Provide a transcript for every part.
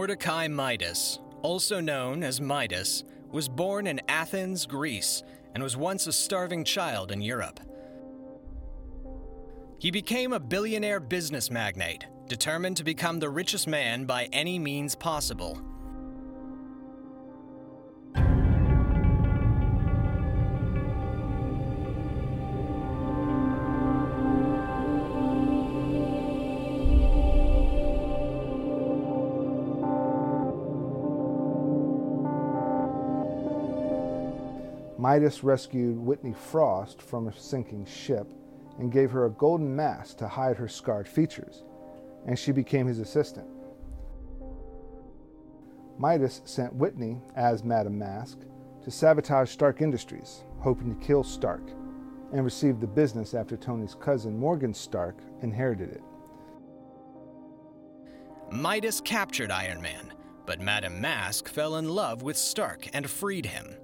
Mordecai Midas, also known as Midas, was born in Athens, Greece, and was once a starving child in Europe. He became a billionaire business magnate, determined to become the richest man by any means possible. Midas rescued Whitney Frost from a sinking ship and gave her a golden mask to hide her scarred features, and she became his assistant. Midas sent Whitney, as Madame Mask, to sabotage Stark Industries, hoping to kill Stark, and received the business after Tony's cousin Morgan Stark inherited it. Midas captured Iron Man, but Madame Mask fell in love with Stark and freed him.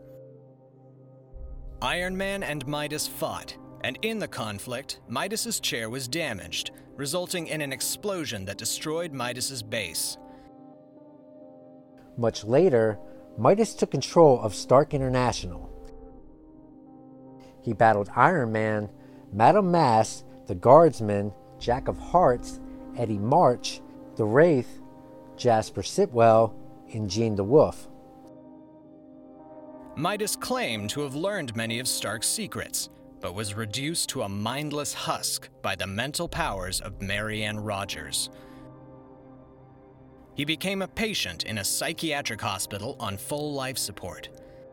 Iron Man and Midas fought, and in the conflict, Midas's chair was damaged, resulting in an explosion that destroyed Midas's base. Much later, Midas took control of Stark International. He battled Iron Man, Madame Mask, the Guardsman, Jack of Hearts, Eddie March, the Wraith, Jasper Sitwell, and Jean the Wolf. Midas claimed to have learned many of Stark's secrets, but was reduced to a mindless husk by the mental powers of Marianne Rogers. He became a patient in a psychiatric hospital on full life support.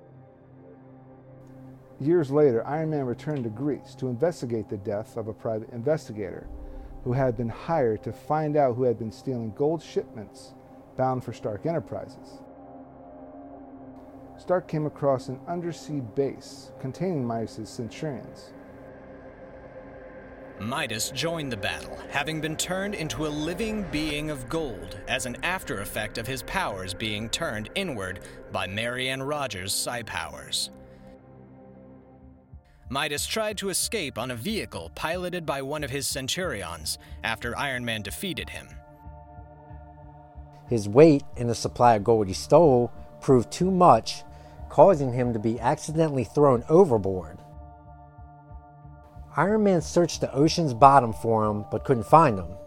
Years later, Iron Man returned to Greece to investigate the death of a private investigator who had been hired to find out who had been stealing gold shipments bound for Stark Enterprises. Stark came across an undersea base containing Midas's Centurions. Midas joined the battle, having been turned into a living being of gold as an after effect of his powers being turned inward by Marianne Rogers' psi powers. Midas tried to escape on a vehicle piloted by one of his Centurions after Iron Man defeated him. His weight and the supply of gold he stole proved too much, causing him to be accidentally thrown overboard. Iron Man searched the ocean's bottom for him, but couldn't find him.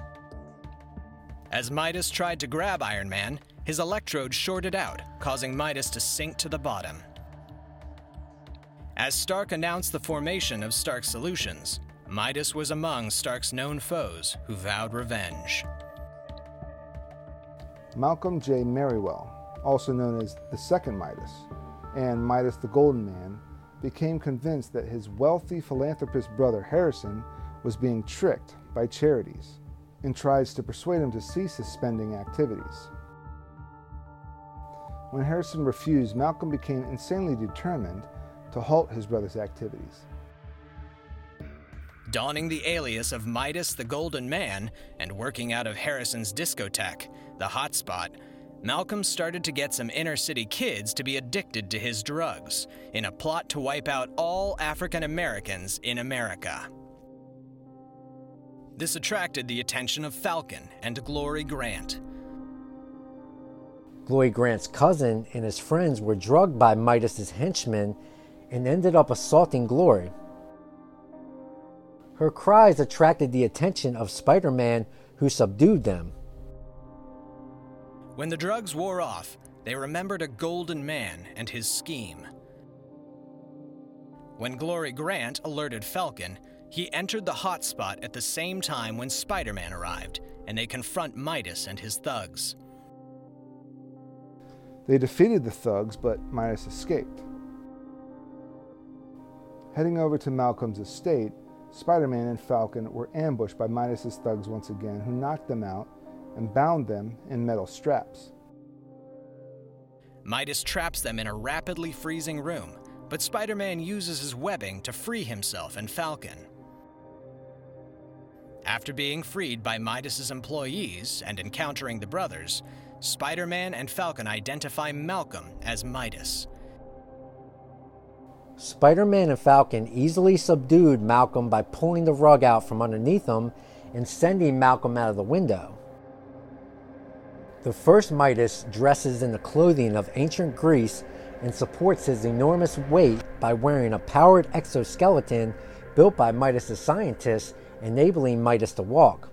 As Midas tried to grab Iron Man, his electrode shorted out, causing Midas to sink to the bottom. As Stark announced the formation of Stark Solutions, Midas was among Stark's known foes who vowed revenge. Malcolm J. Merrywell, also known as the Second Midas, and Midas the Golden Man, became convinced that his wealthy philanthropist brother Harrison was being tricked by charities and tries to persuade him to cease his spending activities. When Harrison refused, Malcolm became insanely determined to halt his brother's activities. Donning the alias of Midas the Golden Man and working out of Harrison's discotheque, the Hotspot, Malcolm started to get some inner-city kids to be addicted to his drugs in a plot to wipe out all African Americans in America. This attracted the attention of Falcon and Glory Grant. Glory Grant's cousin and his friends were drugged by Midas's henchmen and ended up assaulting Glory. Her cries attracted the attention of Spider-Man, who subdued them. When the drugs wore off, they remembered a Golden Man and his scheme. When Glory Grant alerted Falcon, he entered the hotspot at the same time when Spider-Man arrived, and they confront Midas and his thugs. They defeated the thugs, but Midas escaped. Heading over to Malcolm's estate, Spider-Man and Falcon were ambushed by Midas's thugs once again, who knocked them out and bound them in metal straps. Midas traps them in a rapidly freezing room, but Spider-Man uses his webbing to free himself and Falcon. After being freed by Midas's employees and encountering the brothers, Spider-Man and Falcon identify Malcolm as Midas. Spider-Man and Falcon easily subdued Malcolm by pulling the rug out from underneath him and sending Malcolm out of the window. The first Midas dresses in the clothing of ancient Greece and supports his enormous weight by wearing a powered exoskeleton built by Midas' scientists, enabling Midas to walk.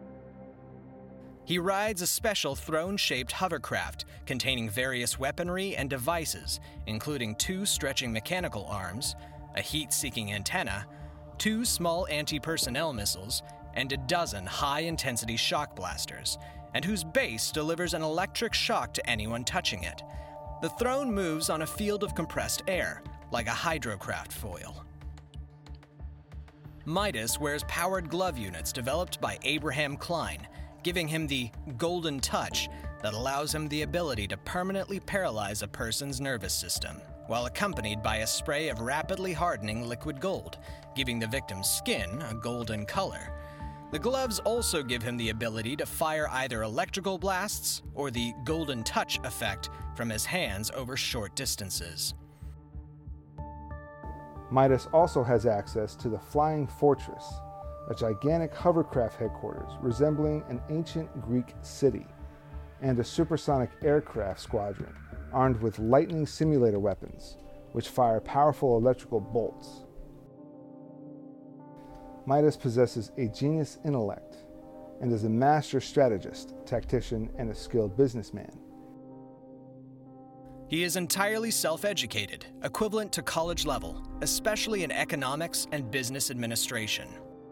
He rides a special throne-shaped hovercraft containing various weaponry and devices, including 2 stretching mechanical arms, a heat-seeking antenna, 2 small anti-personnel missiles, and a dozen high-intensity shock blasters, and whose base delivers an electric shock to anyone touching it. The throne moves on a field of compressed air, like a hydrocraft foil. Midas wears powered glove units developed by Abraham Klein, giving him the golden touch that allows him the ability to permanently paralyze a person's nervous system, while accompanied by a spray of rapidly hardening liquid gold, giving the victim's skin a golden color. The gloves also give him the ability to fire either electrical blasts or the golden touch effect from his hands over short distances. Midas also has access to the Flying Fortress, a gigantic hovercraft headquarters resembling an ancient Greek city, and a supersonic aircraft squadron armed with lightning simulator weapons, which fire powerful electrical bolts. Midas possesses a genius intellect and is a master strategist, tactician, and a skilled businessman. He is entirely self-educated, equivalent to college level, especially in economics and business administration.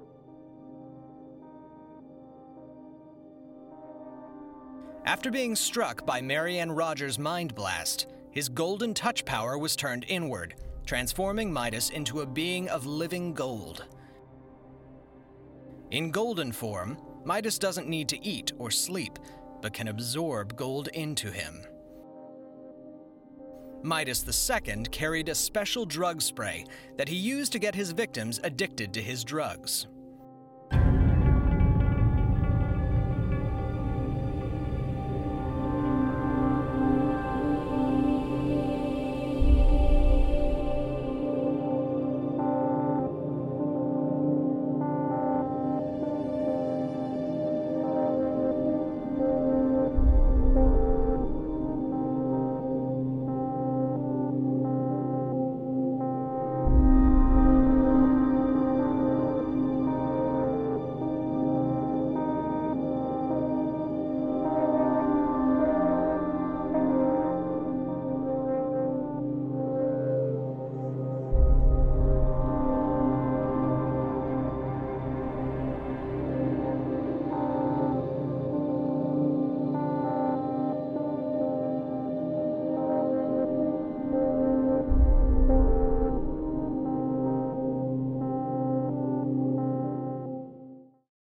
After being struck by Marianne Rogers' mind blast, his golden touch power was turned inward, transforming Midas into a being of living gold. In golden form, Midas doesn't need to eat or sleep, but can absorb gold into him. Midas II carried a special drug spray that he used to get his victims addicted to his drugs.